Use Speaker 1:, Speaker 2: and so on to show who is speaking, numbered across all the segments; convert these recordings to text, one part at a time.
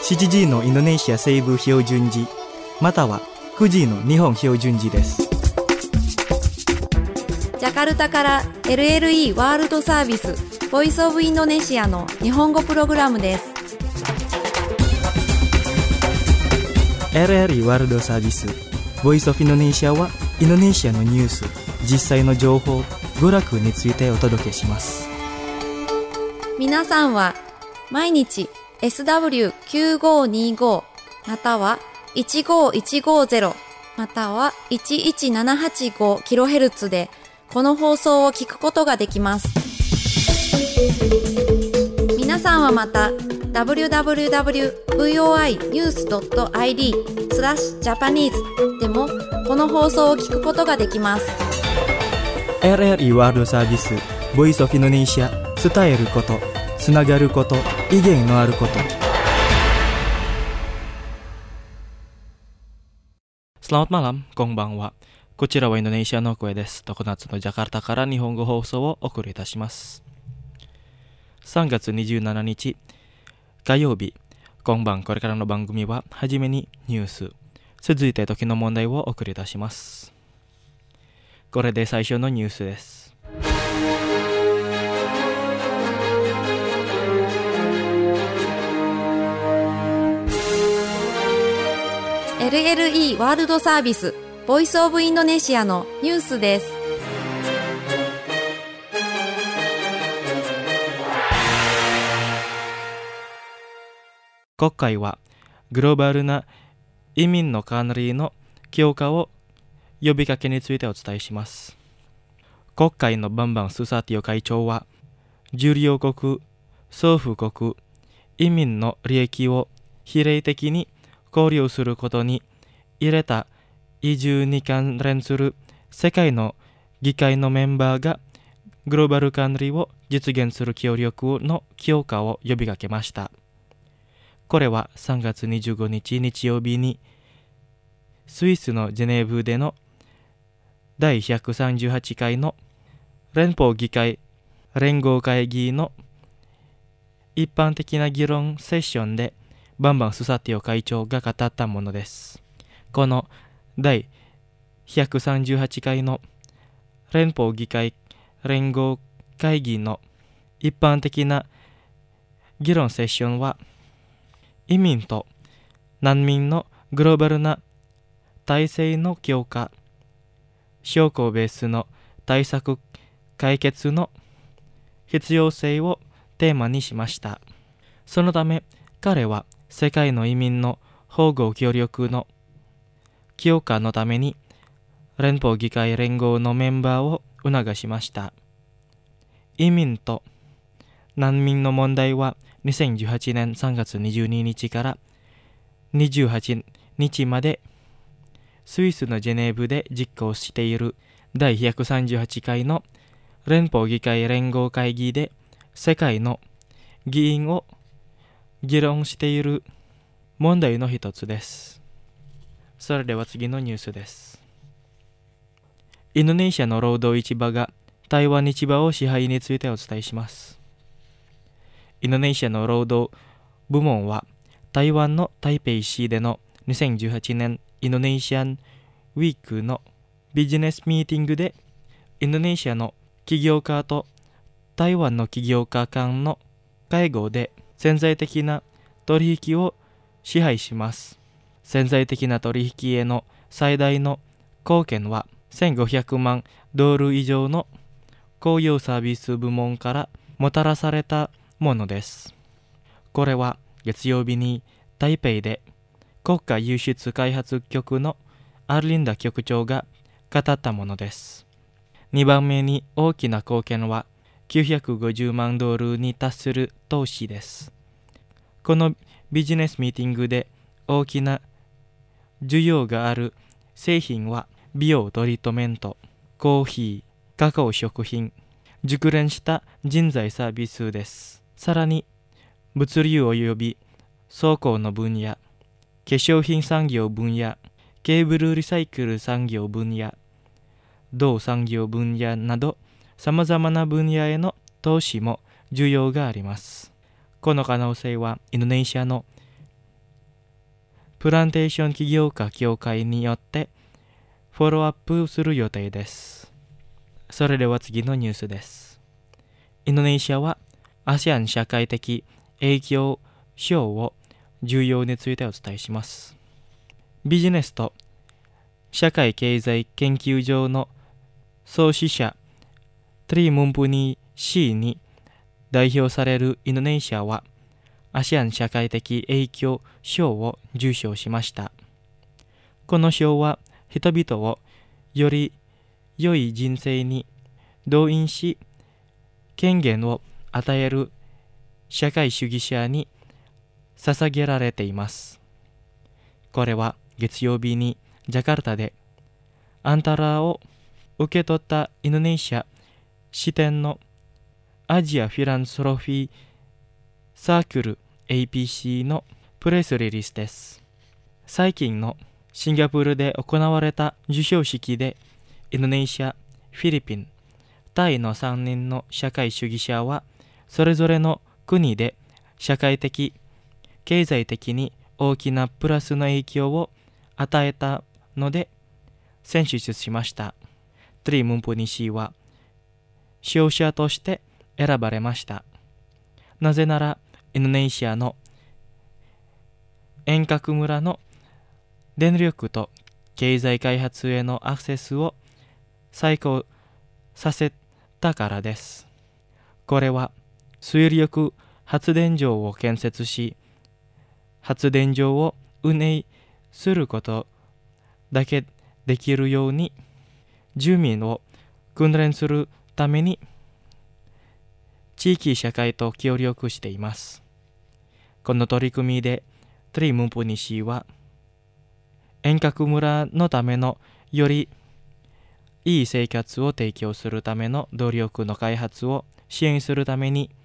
Speaker 1: 7時のインドネシア西部標準時または9時の日本標準時です。
Speaker 2: ジャカルタから LLE ワールドサービスボイスオブインドネシアの日本語プログラムです。
Speaker 1: LLE ワールドサービスボイスオブインドネシアはインドネシアのニュース、実際の情報、娯楽についてお届けします。
Speaker 2: 皆さんは毎日 SW9525 または15150または 11785kHz でこの放送を聞くことができます。皆さんはまた www.voinews.id/Japanese でもこの放送を聞くことができます。
Speaker 1: LLE ワールドサービスボイスオブインドネシア、伝えること、つながること、意見のあること。Selamat malam、こんばんは。こちらはインドネシアの声です。常夏のジャカルタから日本語放送をお送りいたします。3月27日火曜日、今晩これからの番組ははじめにニュース、続いて時の問題をお送りいたします。これで最初のニュースです。
Speaker 2: LLE ワールドサービスボイスオブインドネシアのニュースです。
Speaker 1: 今回はグローバルな移民の管理の強化を呼びかけについてお伝えします。国会のバンバンスサティオ会長は、重要国、送付国、移民の利益を比例的に考慮することに入れた移住に関連する世界の議会のメンバーがグローバル管理を実現する協力の強化を呼びかけました。これは3月25日日曜日にスイスのジュネーブでの第138回の連邦議会連合会議の一般的な議論セッションでバンバンスサティオ会長が語ったものです。この第138回の連邦議会連合会議の一般的な議論セッションは、移民と難民のグローバルな体制の強化、証拠ベースの対策解決の必要性をテーマにしました。そのため彼は世界の移民の保護協力の強化のために連邦議会連合のメンバーを促しました。移民と難民の問題は2018年3月22日から28日までスイスのジュネーブで実行している第138回の連邦議会連合会議で世界の議員を議論している問題の一つです。それでは次のニュースです。インドネシアの労働市場が台湾市場を支配についてお伝えします。インドネシアの労働部門は台湾の台北市での2018年インドネシアンウィークのビジネスミーティングでインドネシアの起業家と台湾の起業家間の会合で潜在的な取引を支配します。潜在的な取引への最大の貢献は1500万ドル以上の公用サービス部門からもたらされたものです。これは月曜日に台北で国家輸出開発局のアルリンダ局長が語ったものです。2番目に大きな貢献は950万ドルに達する投資です。このビジネスミーティングで大きな需要がある製品は美容トリートメント、コーヒー、カカオ食品、熟練した人材サービスです。さらに物流及び倉庫の分野、化粧品産業分野、ケーブルリサイクル産業分野、同産業分野などさまざまな分野への投資も需要があります。この可能性はインドネシアのプランテーション起業家協会によってフォローアップする予定です。それでは次のニュースです。インドネシアは ASEAN 社会的影響賞を重要についてお伝えします。ビジネスと社会経済研究所の創始者トリ・ムンプニー氏に代表されるインドネシアはASEAN 社会的影響賞を受賞しました。この賞は人々をより良い人生に動員し、権限を与える社会主義者に捧げられています。これは月曜日にジャカルタでアンタラを受け取ったインドネシア支店のアジアフィランソロフィーサークル APC のプレスリリースです。最近のシンガポールで行われた授賞式でインドネシア、フィリピン、タイの3人の社会主義者はそれぞれの国で社会的、経済的に大きなプラスの影響を与えたので選出しました。トリ・ムンプニ氏は勝者として選ばれました。なぜならインドネシアの遠隔村の電力と経済開発へのアクセスを再興させたからです。これは水力発電所を建設し、発電所を運営することだけできるように住民を訓練するために地域社会と協力しています。この取り組みでトリ・ムンプニ氏は遠隔村のためのよりいい生活を提供するための努力の開発を支援するために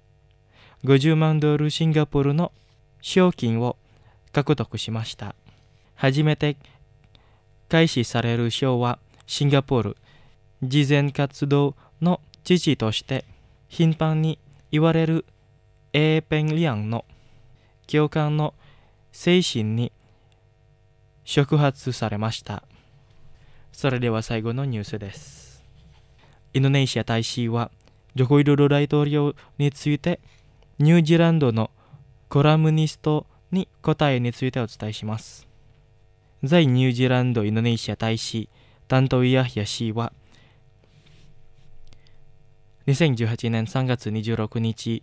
Speaker 1: 50万ドルシンガポールの賞金を獲得しました。初めて開始される賞はシンガポール慈善活動の父として頻繁に言われるエーペンリアンの共感の精神に触発されました。それでは最後のニュースです。インドネシア大使はジョコ・ウィドド大統領についてニュージーランドのコラムニストに答えについてお伝えします。在ニュージーランドインドネシア大使タント・イヤヒヤ氏は2018年3月26日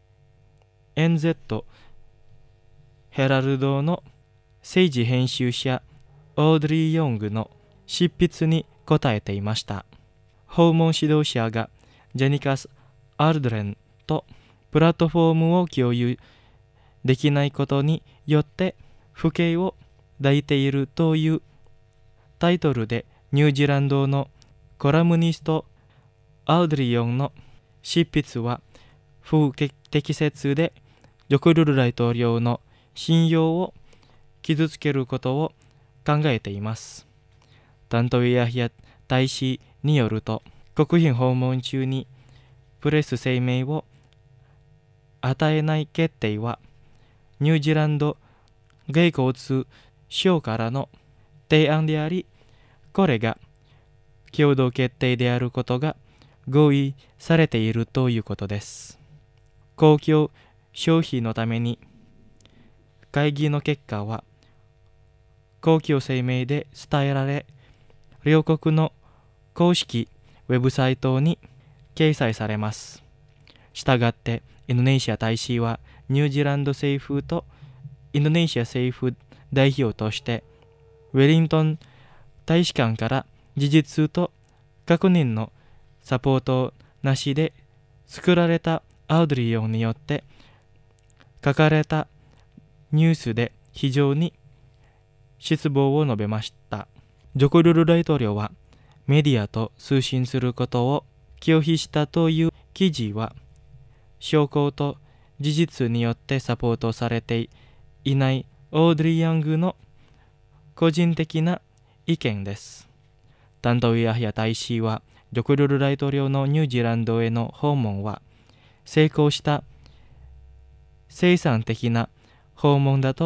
Speaker 1: NZ ヘラルドの政治編集者オードリー・ヨングの執筆に答えていました。訪問指導者がジェニカス・アルドレンとプラットフォームを共有できないことによって不敬を抱いているというタイトルでニュージーランドのコラムニストアウドリー・ヨンの執筆は不適切でジョコ・ウィドド大統領の信用を傷つけることを考えています。タント・イヤヒヤ大使によると、国賓訪問中にプレス声明を与えない決定は、ニュージーランド外交省からの提案であり、これが共同決定であることが合意されているということです。公共消費のために会議の結果は公共声明で伝えられ、両国の公式ウェブサイトに掲載されます。したがってインドネシア大使はニュージーランド政府とインドネシア政府代表としてウェリントン大使館から事実と確認のサポートなしで作られたアウドリーヨンによって書かれたニュースで非常に失望を述べました。ジョコ・ウィドド大統領はメディアと通信することを拒否したという記事は証拠と事実によってサポートされていないオードリー・ヤングの個人的な意見です。タント・イヤヒヤ大使はジョコ・ウィドド大統領のニュージーランドへの訪問は成功した生産的な訪問だと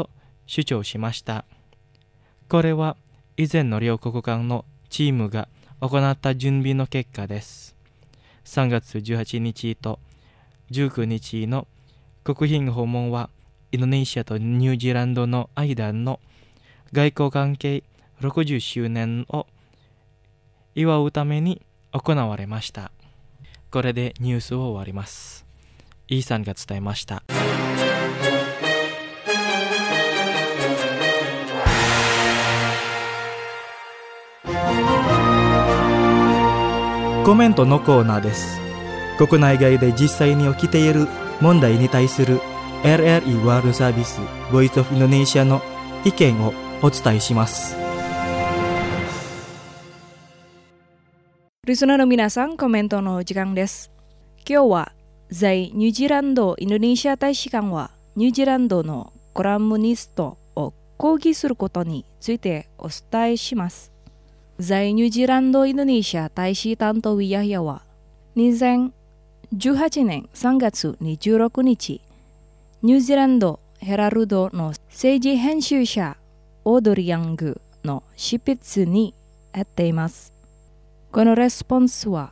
Speaker 1: 主張しました。これは以前の両国間のチームが行った準備の結果です。3月18日と19日の国賓訪問はインドネシアとニュージーランドの間の外交関係60周年を祝うために行われました。これでニュースを終わります。イーさんが伝えました。コメントのコーナーです。国内外で実際に起きている問題に対する RRI ワールドサービス Voice of Indonesia の意見をお伝えします。
Speaker 2: リスナーの皆さん、コメントの時間です。今日は在ニュージーランドインドネシア大使館はニュージーランドのコラムニストを抗議することについてお伝えします。在ニュージーランドインドネシア大使担当ヤヒヤは2018年3月26日、ニュージーランドヘラルドの政治編集者オードリー・ヤングの執筆にやっています。このレスポンスは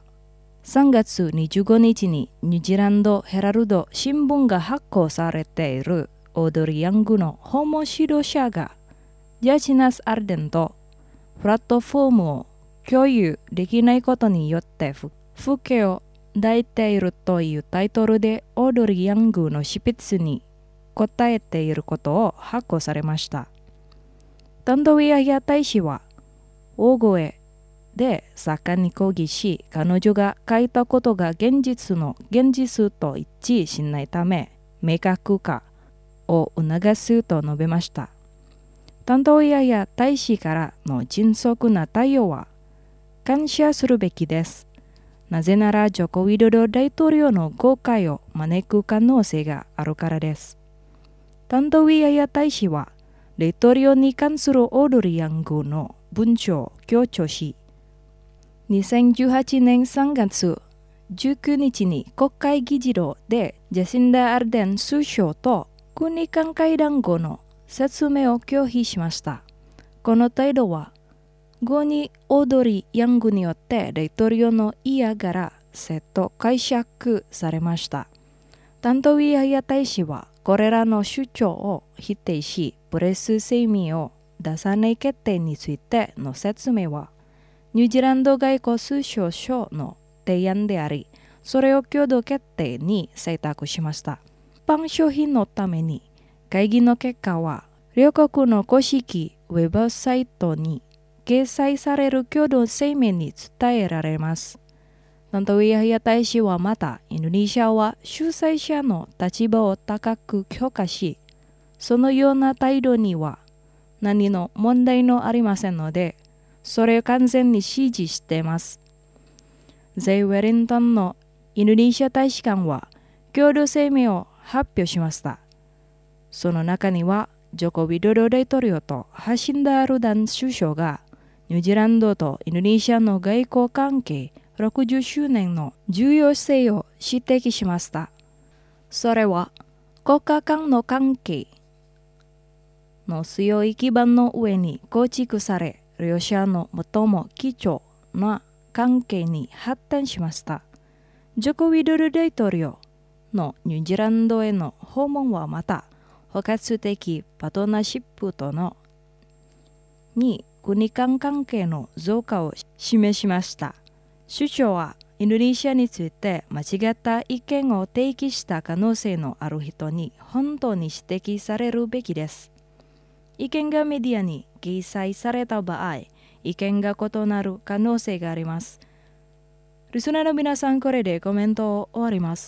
Speaker 2: 3月25日にニュージーランドヘラルド新聞が発行されているオードリー・ヤングの訪問指導者がジャチナス・アルデンとプラットフォームを共有できないことによって不景を抱いているというタイトルでオードリー・ヤングの執筆に答えていることを発行されました。担当ヤヒヤ大使は大声で盛んに抗議し、彼女が書いたことが現実と一致しないため明確化を促すと述べました。担当ヤヒヤ大使からの迅速な対応は感謝するべきです。なぜならジョコ・ウィドド大統領の誤解を招く可能性があるからです。担当ヤヒヤ大使は大統領に関するオードリー・ヤングの文章を強調し、2018年3月19日に国会議事堂でジャシンダ・アルデン首相と日韓会談後の説明を拒否しました。この態度は後にオードリー・ヤングによって大統領の嫌がらせと解釈されました。担当ヤヒヤ大使はこれらの主張を否定し、プレス声明を出さない決定についての説明はニュージーランド外交推奨書の提案であり、それを共同決定に採択しました。一般商品のために会議の結果は両国の公式ウェブサイトに掲載される共同声明に伝えられます。担当ヤヒヤ大使はまた、インドネシアは主催者の立場を高く評価し、そのような態度には何の問題もありませんので、それを完全に支持しています。在ウェリントンのインドネシア大使館は共同声明を発表しました。その中には、ジョコ・ウィドド大統領とハシンダ・アルダン首相がニュージーランドとインドネシアの外交関係60周年の重要性を指摘しました。それは国家間の関係の強い基盤の上に構築され、両者の最も貴重な関係に発展しました。ジョコ・ウィドド大統領のニュージーランドへの訪問はまた、包括的パートナーシップとのに国間関係の増加を示しました。首相はインドネシアについて間違った意見を提起した可能性のある人に本当に指摘されるべきです。意見がメディアに掲載された場合、意見が異なる可能性があります。リスナーの皆さん、これでコメントを終わります。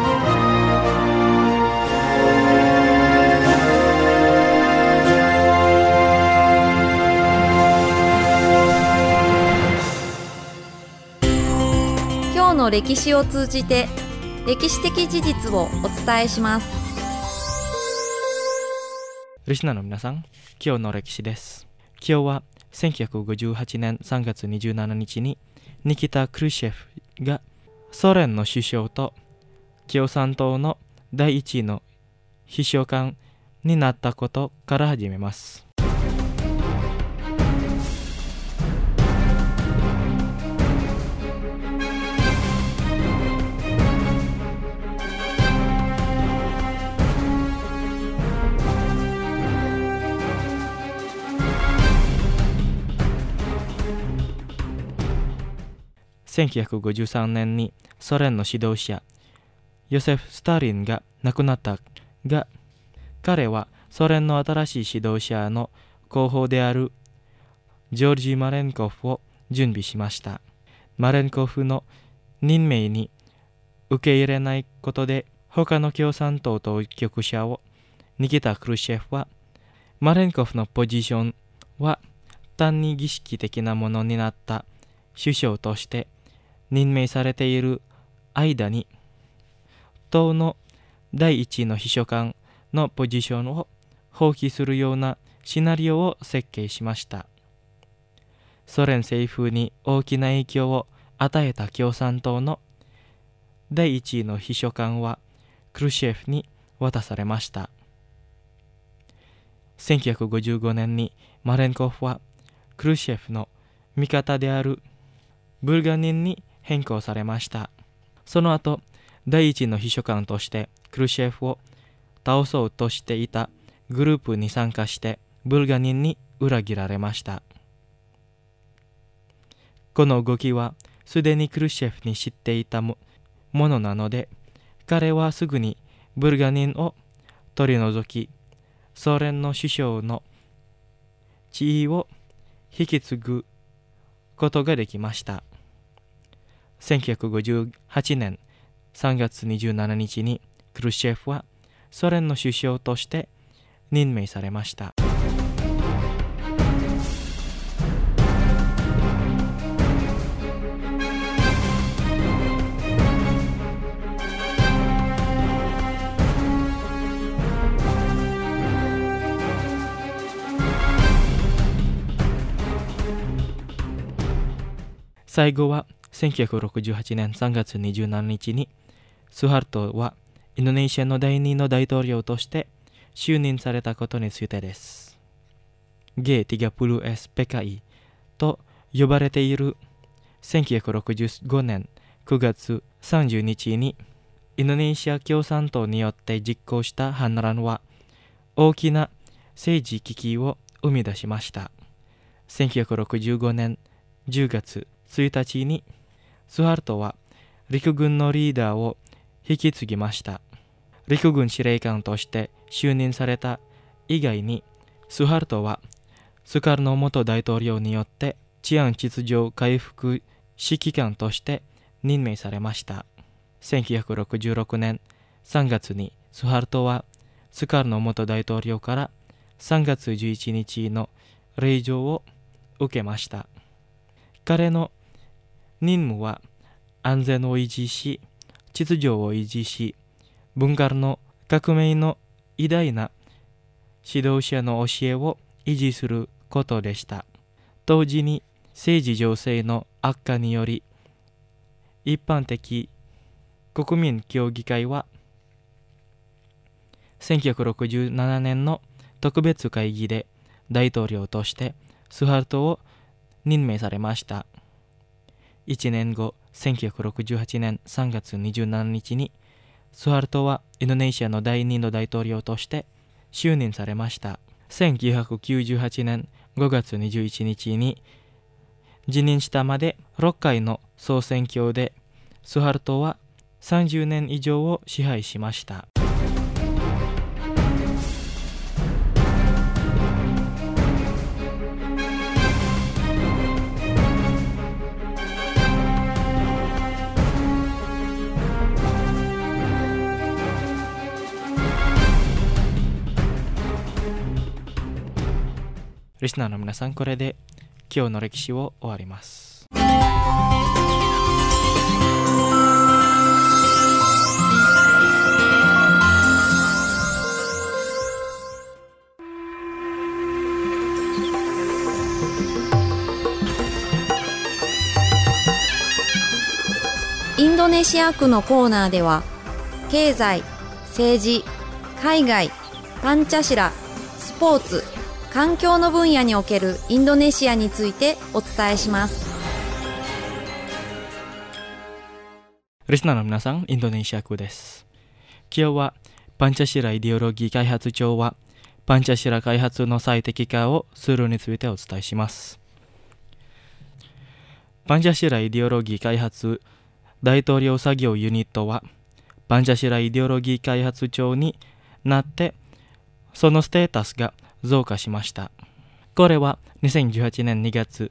Speaker 2: 今日の歴史を通じて歴史的事実をお伝えします。
Speaker 1: リスナーの皆さん、今日の歴史です。今日は1958年3月27日にニキタ・クルシェフがソ連の首相と共産党の第一の秘書官になったことから始めます。1953年にソ連の指導者ヨセフ・スターリンが亡くなったが、彼はソ連の新しい指導者の候補であるジョージ・マレンコフを準備しました。マレンコフの任命に受け入れないことで他の共産党当局者をニキタ・クルシェフは、マレンコフのポジションは単に儀式的なものになった首相として任命されている間に、党の第一の秘書官のポジションを放棄するようなシナリオを設計しました。ソ連政府に大きな影響を与えた共産党の第一の秘書官はクルシェフに渡されました。1955年にマレンコフはクルシェフの味方であるブルガニンに変更されました。その後、第一の秘書官としてクルシェフを倒そうとしていたグループに参加してブルガニンに裏切られました。この動きはすでにクルシェフに知っていたものなので、彼はすぐにブルガニンを取り除き、ソ連の首相の地位を引き継ぐことができました。1958年3月27日にクルシェフはソ連の首相として任命されました。最後は1968年3月27日にスハルトはインドネシアの第2の大統領として就任されたことについてです。G30S PKI と呼ばれている1965年9月30日にインドネシア共産党によって実行した反乱は大きな政治危機を生み出しました。1965年10月1日にスハルトは陸軍のリーダーを引き継ぎました。陸軍司令官として就任された以外に、スハルトはスカルノ元大統領によって治安秩序回復指揮官として任命されました。1966年3月にスハルトはスカルノ元大統領から3月11日の令状を受けました。彼の任務は安全を維持し、秩序を維持し、文化の革命の偉大な指導者の教えを維持することでした。同時に政治情勢の悪化により、一般的国民協議会は1967年の特別会議で大統領としてスハルトを任命されました。1年後、1968年3月27日にスハルトはインドネシアの第2の大統領として就任されました。1998年5月21日に辞任したまで6回の総選挙でスハルトは30年以上を支配しました。リスナーの皆さん、これで今日の歴史を終わります。
Speaker 3: インドネシア区のコーナーでは、経済、政治、海外、 パンチャシラ、スポーツ、環境の分野におけるインドネシアについてお伝えします。
Speaker 1: リスナーの皆さん、インドネシア語です。今日はパンチャシライデオロギー開発庁はパンチャシラ開発の最適化をするについてお伝えします。パンチャシライデオロギー開発大統領作業ユニットはパンチャシライデオロギー開発庁になってそのステータスが増加しました。これは2018年2月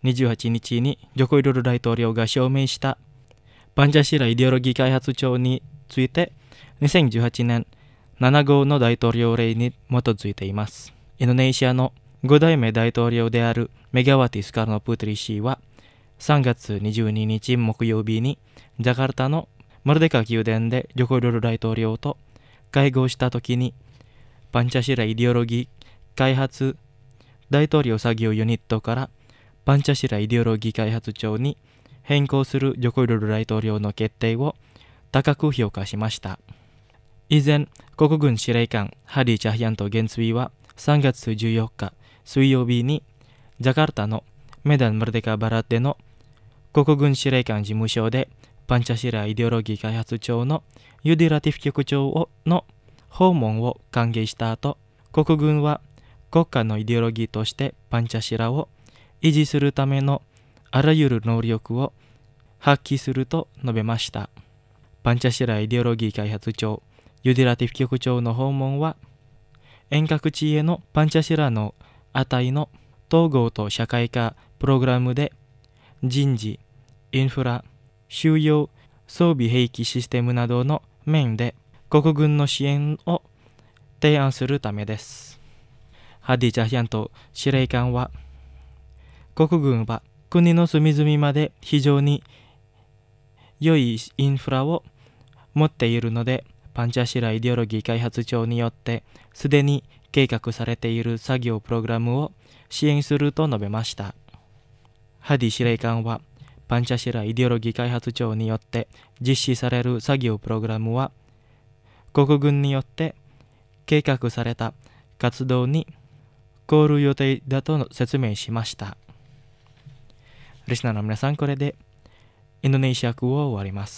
Speaker 1: 28日にジョコ・ウィドド大統領が署名したパンチャシライデオロギー開発庁について2018年7号の大統領令に基づいています。インドネシアの5代目大統領であるメガワティ・スカルノ・プートリ氏は3月22日木曜日にジャカルタのマルデカ宮殿でジョコ・ウィドド大統領と会合したときにパンチャシライデオロギー開発大統領作業ユニットからパンチャシライデオロギー開発庁に変更するジョコ・ウィドド大統領の決定を高く評価しました。以前、国軍司令官ハディ・チャヒヤント元帥は3月14日水曜日にジャカルタのメダン・マルデカ・バラッデの国軍司令官事務所でパンチャシライデオロギー開発庁のユディ・ラティフ局長の訪問を歓迎した後、国軍は国家のイデオロギーとしてパンチャシラを維持するためのあらゆる能力を発揮すると述べました。パンチャシライデオロギー開発庁ユディラティフ局長の訪問は遠隔地へのパンチャシラの値の統合と社会化プログラムで人事、インフラ、収容、装備兵器システムなどの面で国軍の支援を提案するためです。ハディ・チャヒヤント司令官は国軍は国の隅々まで非常に良いインフラを持っているのでパンチャシライデオロギー開発庁によってすでに計画されている作業プログラムを支援すると述べました。ハディ司令官はパンチャシライデオロギー開発庁によって実施される作業プログラムは国軍によって計画された活動にコール予定だと説明しました。リスナーの皆さん、これでインドネシア語を終わります。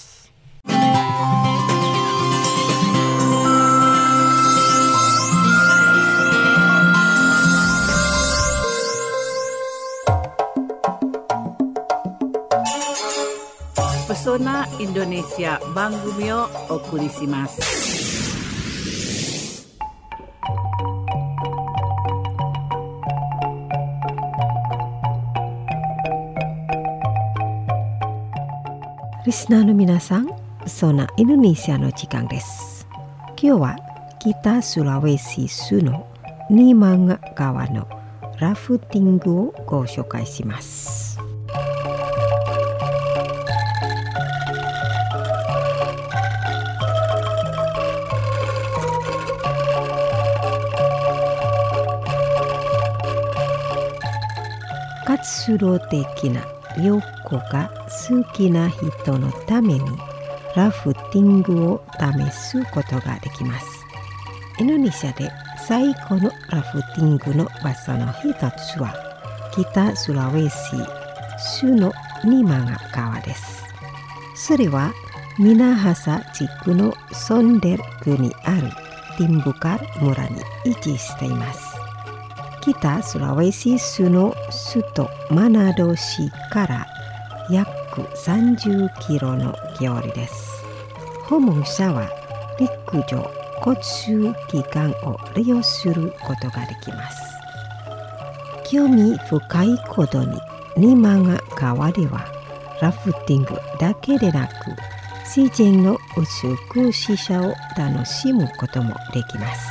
Speaker 4: Pesona Indonesia番組をお送りします。
Speaker 5: リスナーの皆さん、Pesona Indonesiaの時間です。今日は北Sulawesi州のニマンガ川のラフティングをご紹介します。活動的な旅行が好きな人のためにラフティングを試すことができます。インドネシアで最古のラフティングの場所の一つは北スラウェシ州のニマガ川です。それはミナハサ地区のソンデル区にあるティンブカル村に位置しています。北スラウェシ州の首都マナド市から約30キロの距離です。訪問者は陸上交通機関を利用することができます。興味深いことにニマガ川ではラフティングだけでなく自然の美しさを楽しむこともできます。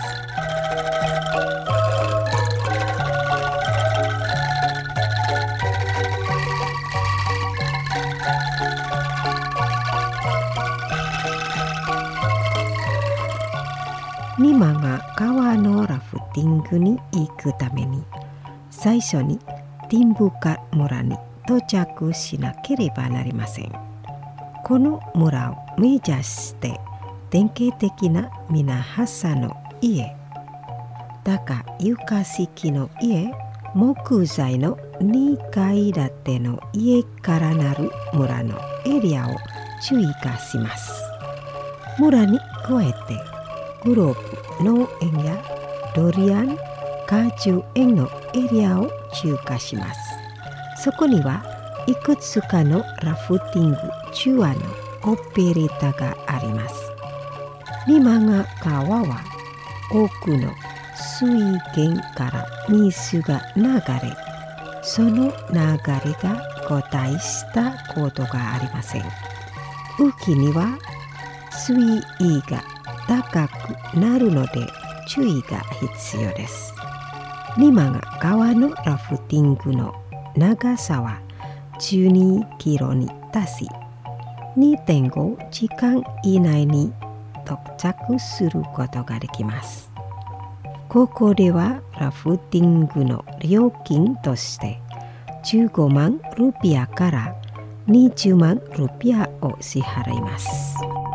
Speaker 5: ニマガ川のラフティングに行くために最初にティンブカ村に到着しなければなりません。この村を目指して典型的なミナハサの家、 高床式の家、木材の2階建ての家からなる村のエリアを注意化します。村に加えてグローブ農園やドリアン果樹園のエリアを中華します。そこにはいくつかのラフティングツアーのオペレーターがあります。リマガ川は多くの水源から水が流れ、その流れが固体したことがありません。雨季には水位が高くなるので注意が必要です。リマガ川のラフティングの長さは12キロに達し、2.5 時間以内に到着することができます。ここではラフティングの料金として15万ルピアから20万ルピアを支払います。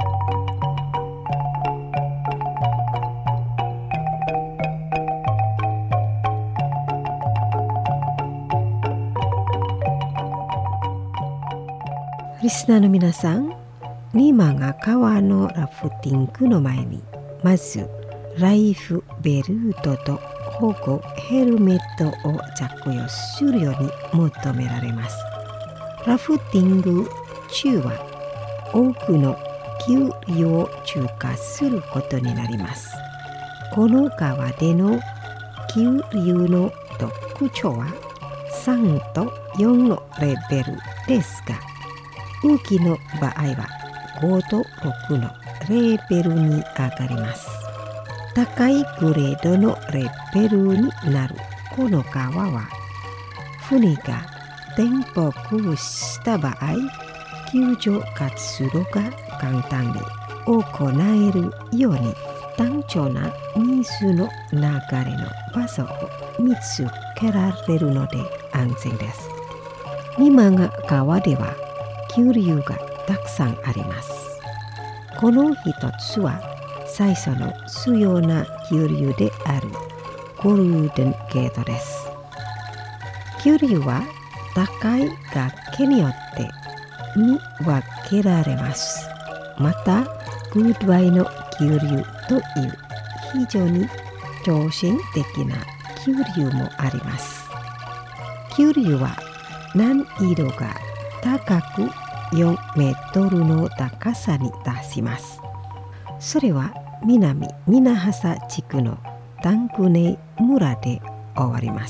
Speaker 5: リスナーの皆さん、リマガ川のラフティングの前にまずライフベルトと保護ヘルメットを着用するように求められます。ラフティング中は多くの急流を通過することになります。この川での急流の特徴は3と4のレベルですが、雨季の場合は5と6のレベルに上がります。高いグレードのレベルになるこの川は、船が転覆した場合、救助活動が簡単に行えるように、単調な水の流れの場所を見つけられるので安全です。リマガ川では急流がたくさんあります。この一つは最初の主要な急流であるゴールデンゲートです。急流は高い崖によってに分けられます。またグッドワイの急流という非常に挑戦的な急流もあります。急流は難易度が高く4メートルの高さに達します。それは南ミナハサ地区のタンクネ村で終わります。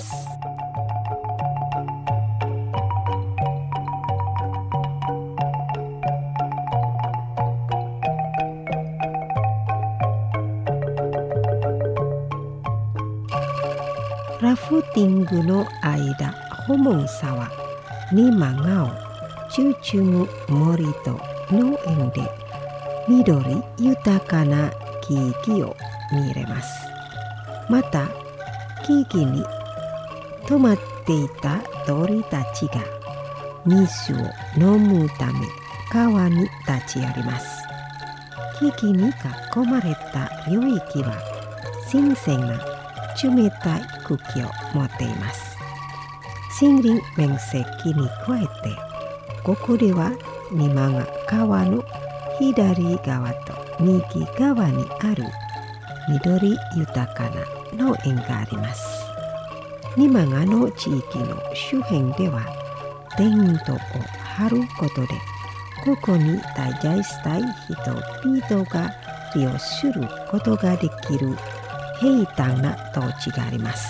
Speaker 5: ラフティングの間、訪問者はリマガを中中森と農園で緑豊かな木々を見れます。また木々に止まっていた鳥たちが水を飲むため川に立ち寄ります。木々に囲まれた領域は新鮮な冷たい空気を持っています。森林面積に加えて、ここではリマガ川の左側と右側にある緑豊かな農園があります。リマガの地域の周辺ではテントを張ることで、ここに滞在したい人々が利用することができる平坦な土地があります。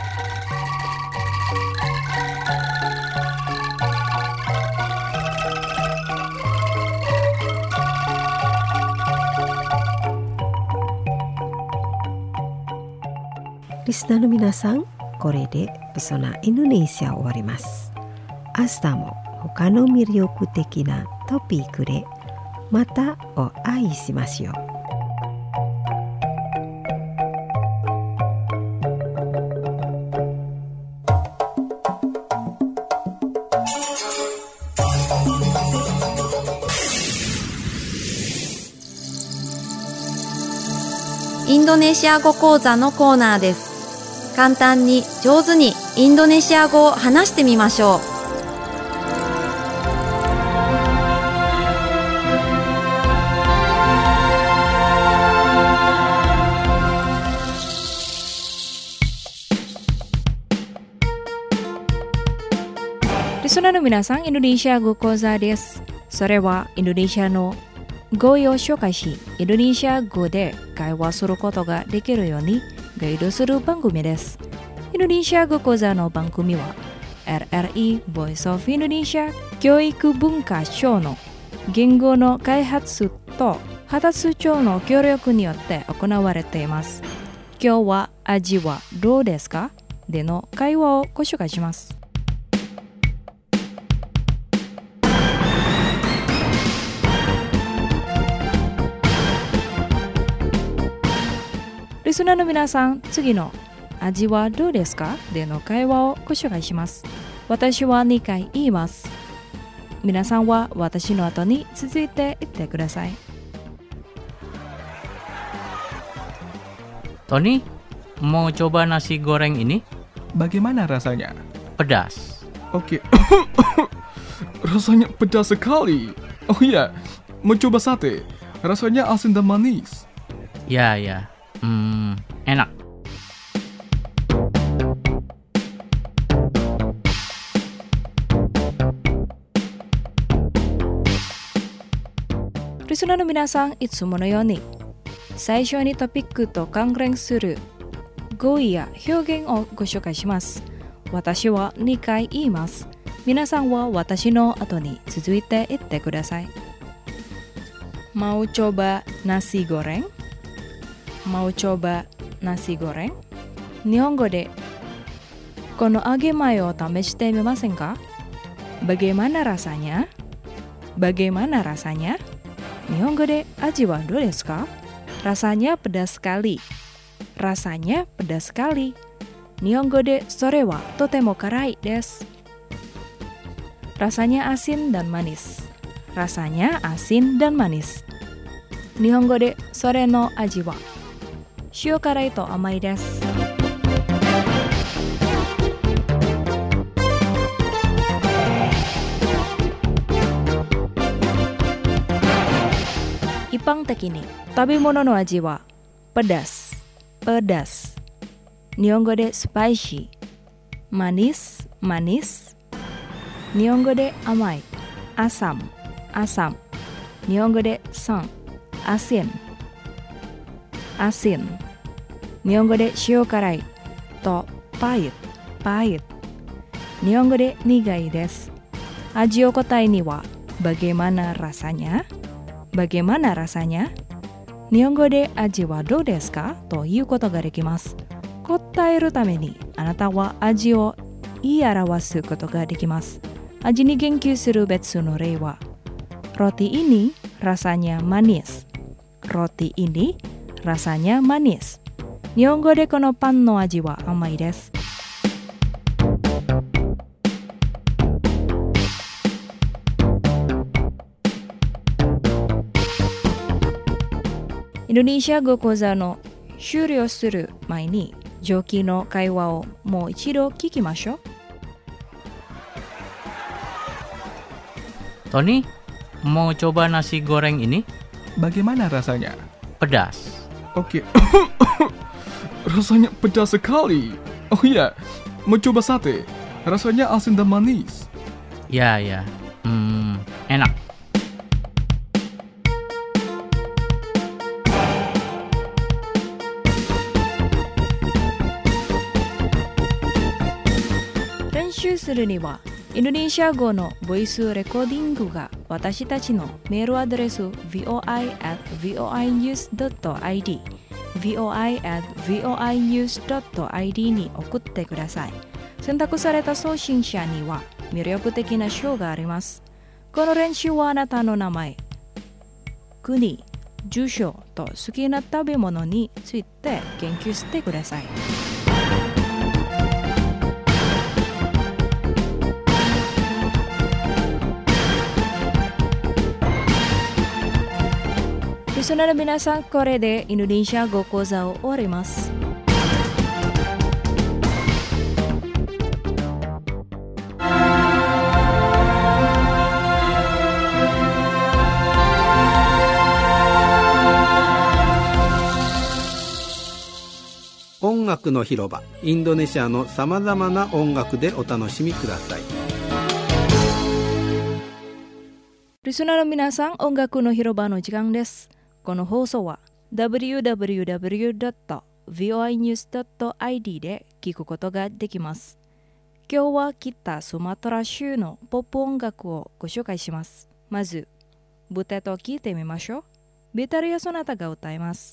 Speaker 5: リスナーの皆さん、これでプソナインドネシア終わります。明日も他の魅力的なトピックでまたお会いしましょう。
Speaker 3: イインドネシア語講座のコーナーです。簡単に上手にインドネシア語を話してみましょう。
Speaker 2: リスナーの皆さん、インドネシア語講座です。それはインドネシアの語彙を紹介し、インドネシア語で会話することができるようにガイドする番組です。インドネシア語講座の番組は RRI Voice of Indonesia 教育文化省の言語の開発と発達庁の協力によって行われています。今日は味はどうですかでの会話をご紹介します。リスナーの皆さん、次の味はどうですかでの会話をご紹介します。私は2回言います。皆さんは私の後に続いて言ってください。
Speaker 6: Tony, mau coba nasi goreng ini?
Speaker 7: Bagaimana rasanya?
Speaker 6: Pedas.
Speaker 7: Oke. Rasanya pedas sekali. Oh iya, mau coba sate. Rasanya asin dan manis.
Speaker 6: Ya, enak.
Speaker 2: Listenerの皆さん、いつものように最初にトピックと関連する語彙や表現をご紹介します。私は2回言います。皆さんは私の後に続いて言ってください。Mau coba nasi goreng? Mau coba nasi goreng? 日本語でこの揚げ米を試してみませんか？ Bagaimana rasanya? Bagaimana rasanya? 日本語で味はどうですか？ Rasanya pedas sekali. Rasanya pedas sekali. 日本語でそれはとても辛いです。Rasanya asin dan manis. Rasanya asin dan manis. 日本語でそれの味は塩辛いと甘いです。一般的に食べ物の味はpedas、pedas。日本語でスパイシー、manis、manis。日本語で甘い、asam、asam。日本語で酸、asin、asin。日本語で塩辛いとpahit、pahit。日本語で苦いです。味を答えにはbagaimana rasanya?Bagaimana rasanya? 日本語で味はどうですかということができます。答えるためにあなたは味を言い表すことができます。味に言及する別の例は Roti ini rasanya manis. Roti ini rasanya manis. 日本語でこのパンの味は甘いです。インドネシア語講座の終了する前に上記の会話をもう一度聞きましょう。
Speaker 6: Tony, mau coba nasi goreng ini?
Speaker 7: Bagaimana rasanya?
Speaker 6: Pedas.
Speaker 7: Oke. Rasanya pedas sekali. Oh iya, mau coba sate. Rasanya asin dan manis.
Speaker 6: Ya, enak.
Speaker 2: 練習するにはインドネシア語のボイスレコーディングが私たちのメールアドレス voi@voinews.id voi@voinews.id に送ってください。選択された送信者には魅力的な賞があります。この練習はあなたの名前、国、住所と好きな食べ物について言及してください。リリスナーの皆さん、これでインドネシア語講座を終わります。
Speaker 8: 音楽の広場、インドネシアのさまざまな音楽でお楽しみください。
Speaker 2: リスナーの皆さん、音楽の広場の時間です。この放送は www.voinews.id で聞くことができます。今日は北スマトラ州のポップ音楽をご紹介します。まず、ブテと聞いてみましょう。ビタリア・ソナタが歌います。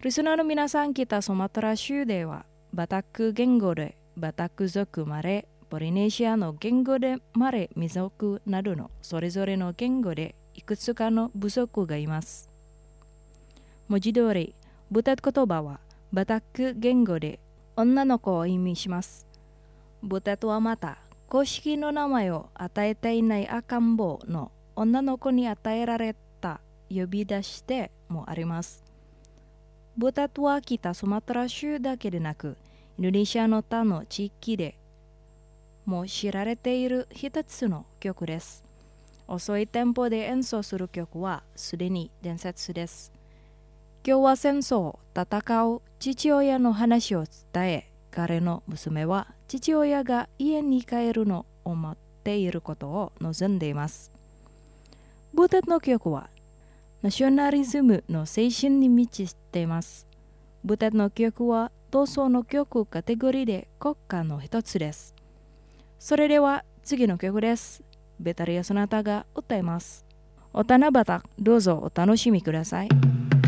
Speaker 2: リスナーの皆さん、北スマトラ州ではバタク言語でバタク族マレー、ポリネシアの言語でマレー、ミ族などのそれぞれの言語でいくつかの部族がいます。文字通り、ブテッ言葉はバタク言語で女の子を意味します。ブテッはまた公式の名前を与えていない赤ん坊の女の子に与えられた呼び出しでもあります。ブテッは北スマトラ州だけでなく、インドネシアの他の地域でも知られている一つの曲です。遅いテンポで演奏する曲はすでに伝説です。今日は戦争を戦う父親の話を伝え、彼の娘は父親が家に帰るのを待っていることを望んでいます。ブテッの曲はナショナリズムの精神に満ちています。ブテッの曲は闘争の曲カテゴリーで国家の一つです。それでは次の曲です。ベタリア・ソナタが歌います。お七夕、どうぞお楽しみください。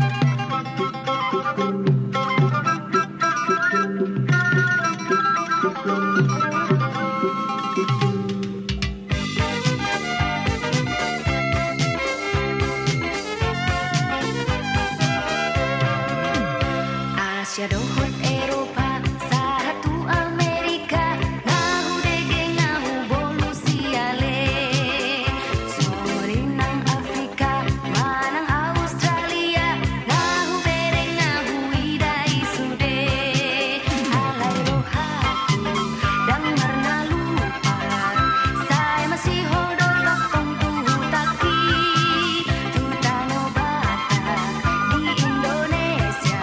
Speaker 9: Asia dohot Eropa satu Amerika ngahu dege ngahu bolusiale sorinang Afrika manang Australia ngahu bere ngahu idai sude halai rohaku dan marna lupa saya masih hodol bakong tuhutaki tutano Batak di Indonesia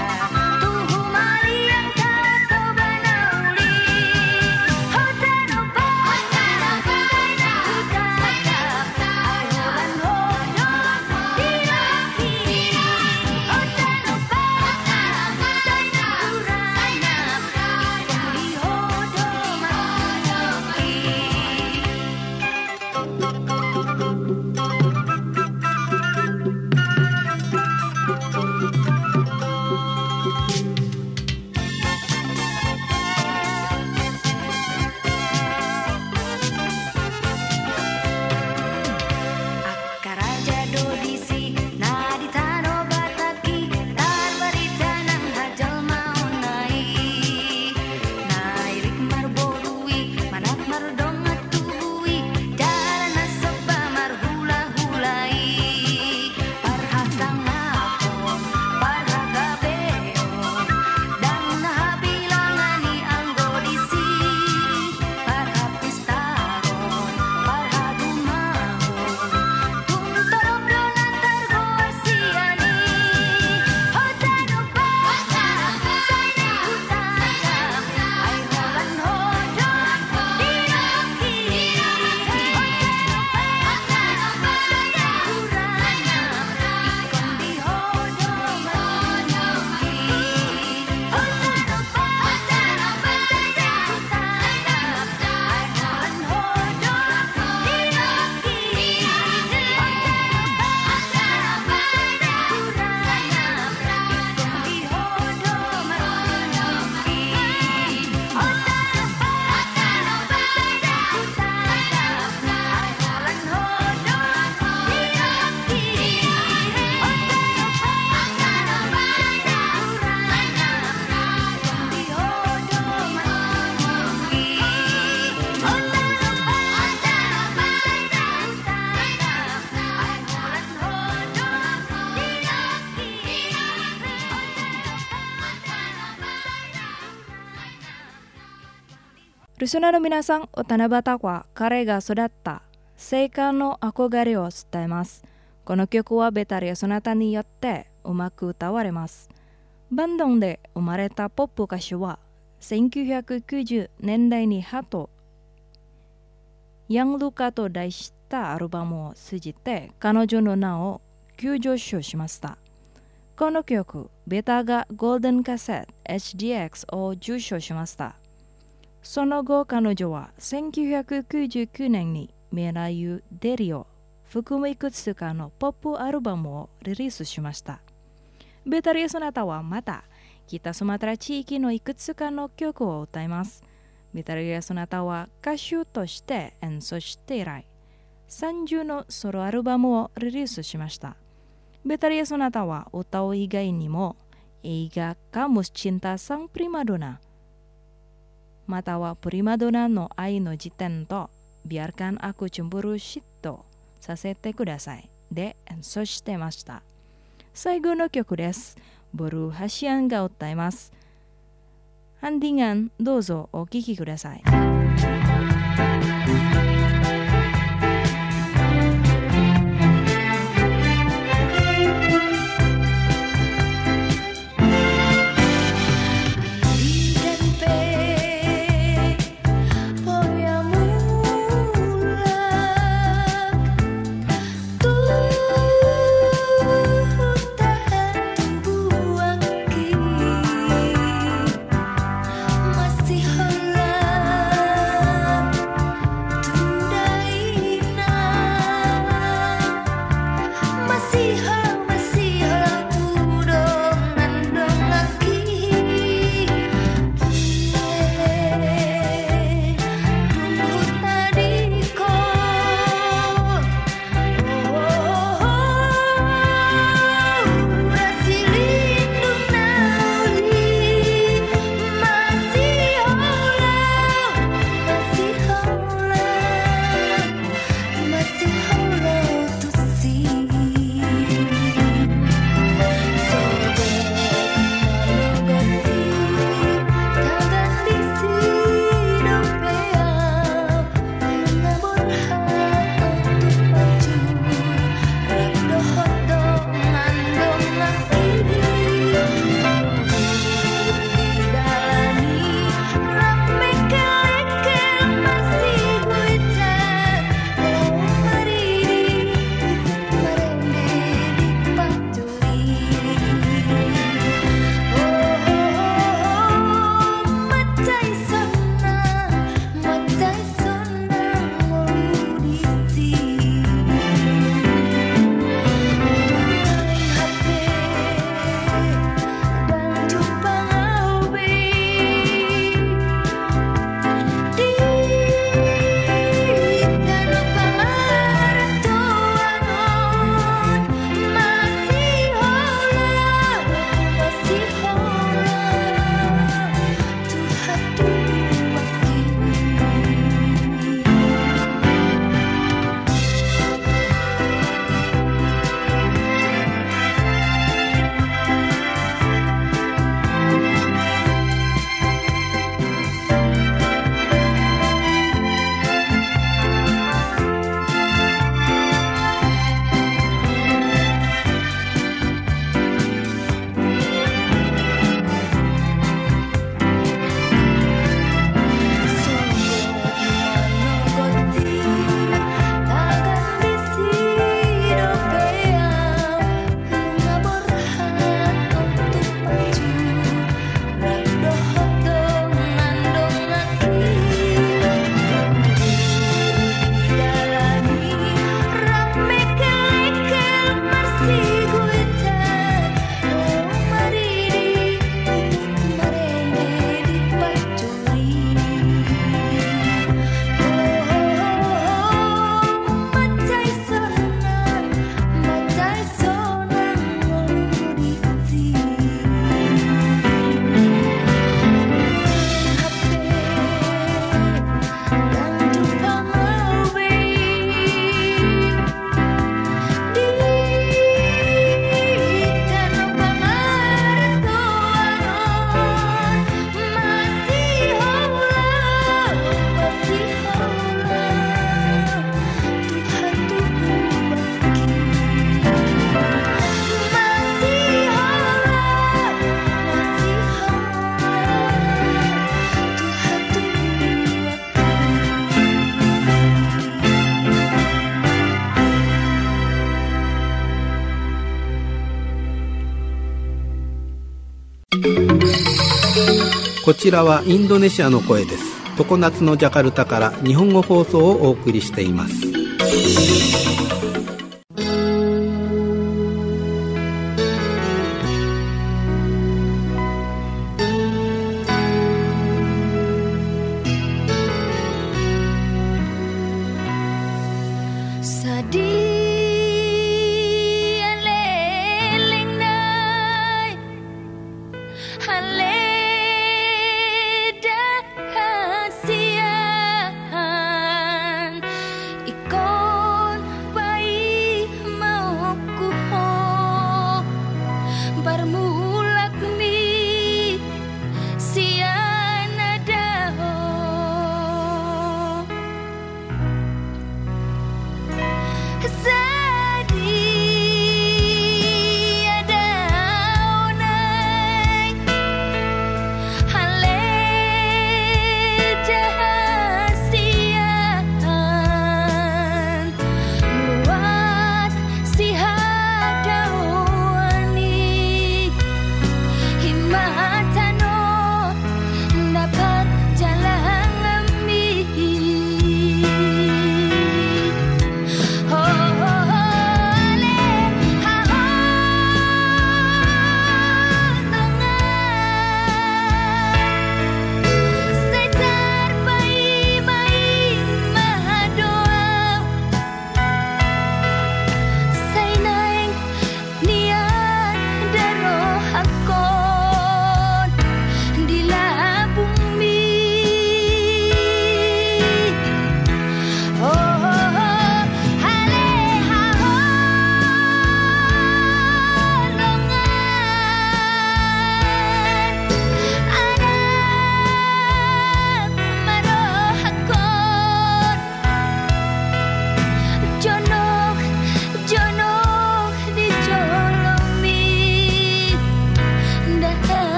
Speaker 2: リスナーの皆さん、お七夕は彼が育った聖火の憧れを伝えます。この曲はベタリア・ソナタによってうまく歌われます。バンドンで生まれたポップ歌手は1990年代にハトヤン・ルカと題したアルバムを通じて彼女の名を急上昇しました。この曲、ベタがゴールデンカセット HDX を受賞しました。その後彼女は1999年にメラユ・デリを含むいくつかのポップアルバムをリリースしました。 Betaria Sonata wa mata Kita Sumatra Chiiki no ikutsuka no kyoku o utaimasu. Betaria Sonata wa kashu to shite enso shite irai 30のソロアルバムをリリースしました。Betaria Sonata wa 歌う以外にも映画Kamu Cinta Sang Primadona またはプリマドナの愛の時点と Biarkan aku cemburu shito させてくださいで演奏してました。最後の曲です。ボルハシアンが歌います。ハンディガンどうぞお聴きください。
Speaker 8: こちらはインドネシアの声です。常夏のジャカルタから日本語放送をお送りしています。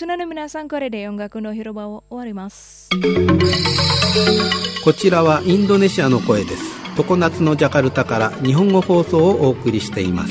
Speaker 2: スナーの皆さん、これで音楽の広場を終わります。
Speaker 8: こちらはインドネシアの声です。常夏のジャカルタから日本語放送をお送りしています。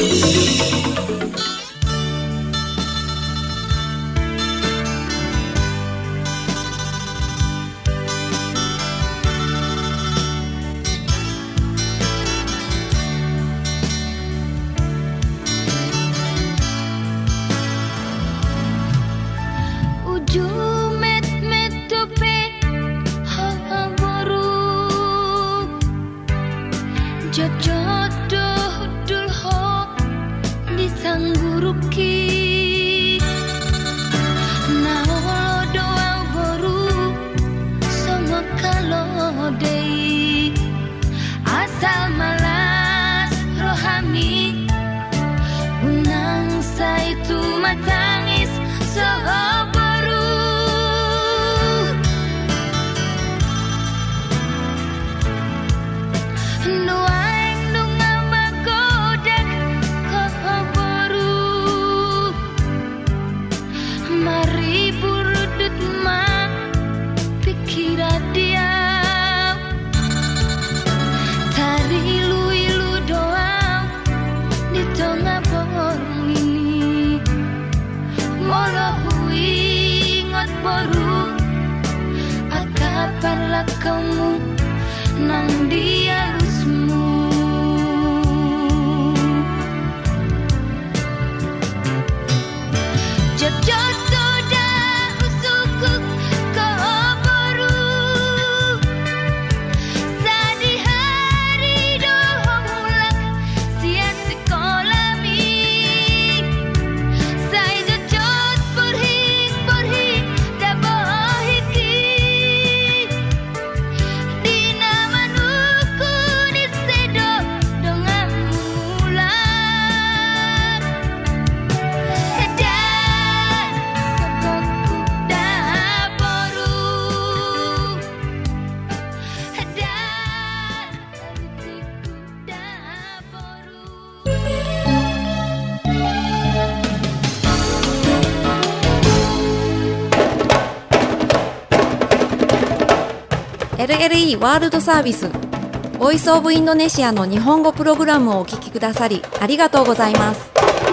Speaker 3: LLE ワールドサービスボイスオブインドネシアの日本語プログラムをお聞きくださりありがとうございます。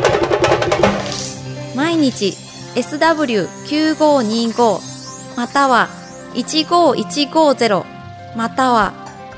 Speaker 3: 毎日 SW9525 または15150または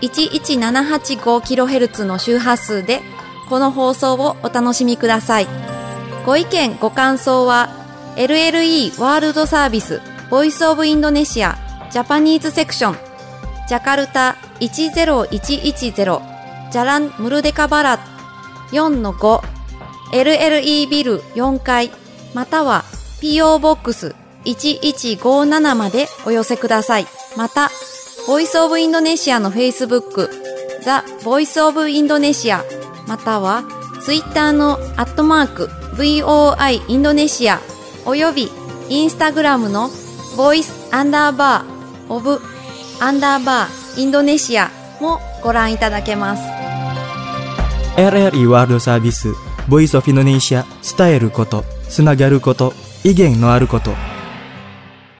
Speaker 3: 11785kHz の周波数でこの放送をお楽しみください。ご意見ご感想は LLE ワールドサービスボイスオブインドネシアジャパニーズセクションジャカルタ10110ジャランムルデカバラ 4-5 LLE ビル4階または PO ボックス1157までお寄せください。またボイスオブインドネシアの Facebook The Voice of Indonesia または Twitter の@VOI インドネシアおよび Instagram の Voice_of_インドネシアもご覧いただけます。
Speaker 1: RRI ワールドサービスボイスオフインドネシア伝えることつながること意見のあること